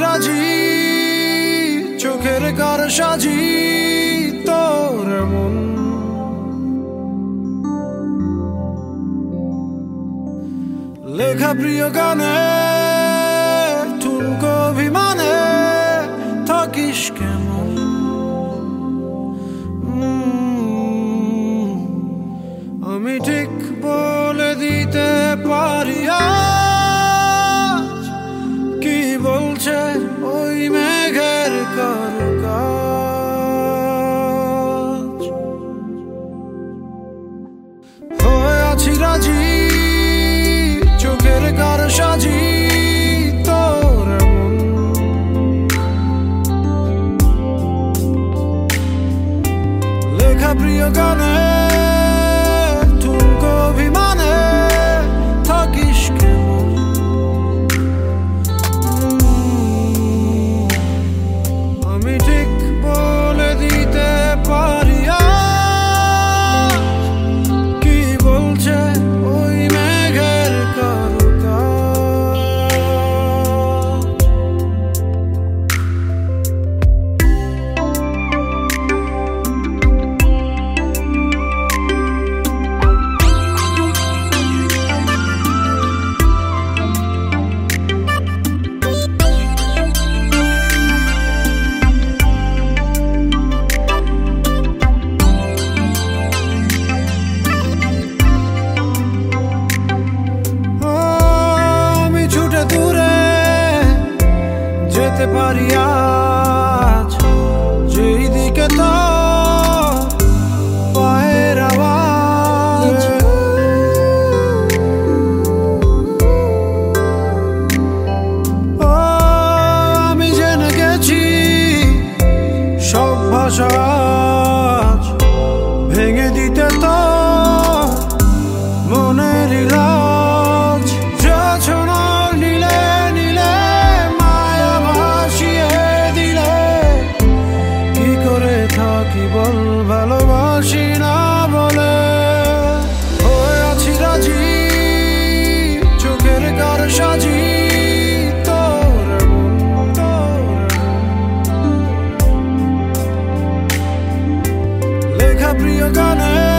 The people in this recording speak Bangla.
রাজি চোখের কার সাজি তোর মন লেখা প্রিয় গানে ঠুনকো অভিমানে থাকিস কেমন আমি ঠিক বলে দিতে পারি আজ কি বলছে ওই মেঘের কারুকাজ হয়ে আছি রাজি চোখের কার সাজি তোর মন লেখা প্রিয় গানে ঠুনকো অভিমানে থাকিস কেমন আমি ঠিক বলে দিতে পারি আজ কি বলছে ওই মেঘের যেতে পারি আজ যেই দিকে তো পায়ের আওয়াজ আমি জেনে গেছি সব ভাষা আজ ভেঙে দিতে তো মনের ইলাজ যছনার নীলে নীলে থাকি বল ভালোবাসি না বলে হয়ে আছি রাজি চোখের কার সাজি তোর লেখা প্রিয় গানে